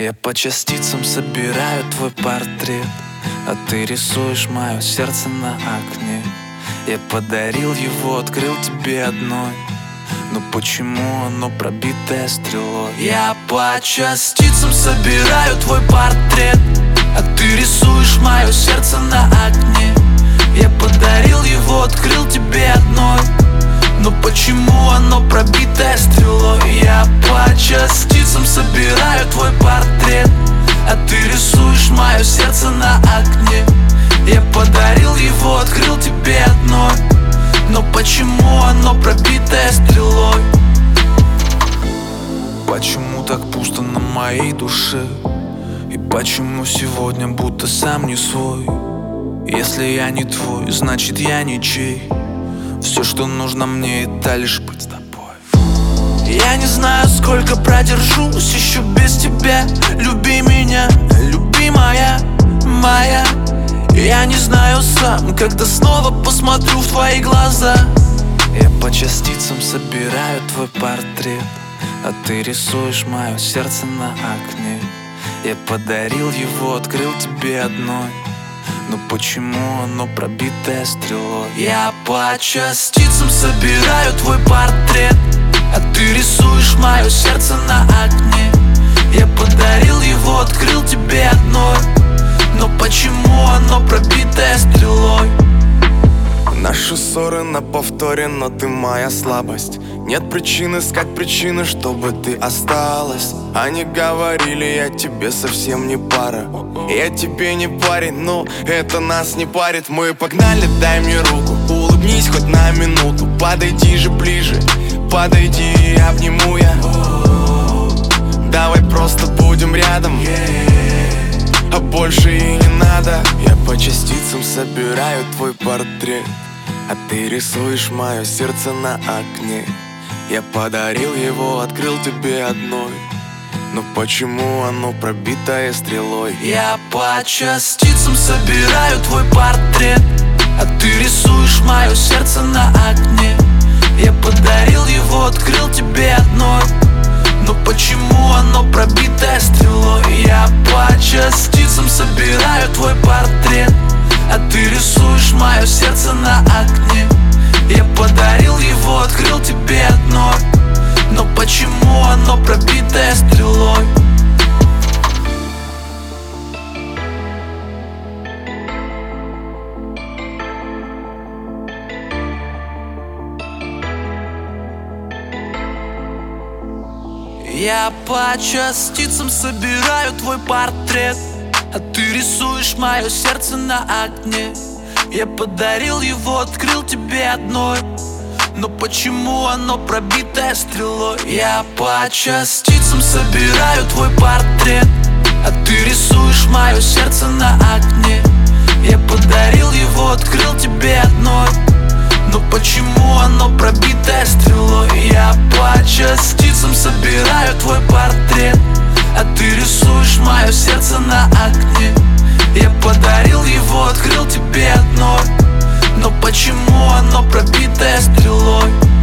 Я по частицам собираю твой портрет, а ты рисуешь мое сердце на окне. Я подарил его, открыл тебе одной, но почему оно пробитое стрелой? Я по частицам собираю твой портрет, а ты рисуешь мое сердце на окне. Я подарил его, открыл тебе одной, но почему оно пробитое стрелой? Я по частицам собираю твой портрет, а ты рисуешь мое сердце на окне. Я подарил его, открыл тебе одной, но почему оно пробитое стрелой? Почему так пусто на моей душе? И почему сегодня будто сам не свой? Если я не твой, значит я ничей. Все, что нужно мне, это лишь быть с тобой. Я не знаю, сколько продержусь еще без тебя. Люби меня, любимая моя. Я не знаю сам, когда снова посмотрю в твои глаза. Я по частицам собираю твой портрет, а ты рисуешь мое сердце на окне. Я подарил его, открыл тебе одной, но почему оно пробитое стрелой? Я по частицам собираю твой портрет, а ты рисуешь мое сердце на окне. Я подарил его, открыл тебе одной, но почему оно пробитое стрелой? Наши ссоры на повторе, но ты моя слабость. Нет причин искать причины, чтобы ты осталась. Они говорили, я тебе совсем не пара. Я тебе не парень, но это нас не парит. Мы погнали, дай мне руку, улыбнись хоть на минуту. Подойди же ближе, подойди и обниму я. Давай просто будем рядом, а больше и не надо. Я по частицам собираю твой портрет, а ты рисуешь мое сердце на окне. Я подарил его, открыл тебе одной, но почему оно пробитое стрелой? Я по частицам собираю твой портрет, а ты рисуешь мое сердце на окне. Я подарил его, открыл тебе одной, но почему оно пробитое стрелой? Я по частицам собираю твой портрет, а ты рисуешь мое сердце на окне. Я подарил его, открыл тебе одной, но почему оно пробитое стрелой? Я по частицам собираю твой портрет, а ты рисуешь мое сердце на окне. Я подарил его, открыл тебе одной, но почему оно пробитое стрелой? Я по частицам собираю твой портрет, а ты рисуешь мое сердце на окне. Я подарил его, открыл тебе одной, но почему оно пробитое стрелой? Я по частицам собираю твой портрет, а ты рисуешь мое сердце на окне. Я подарил его, открыл тебе одной, но почему оно пробитое стрелой?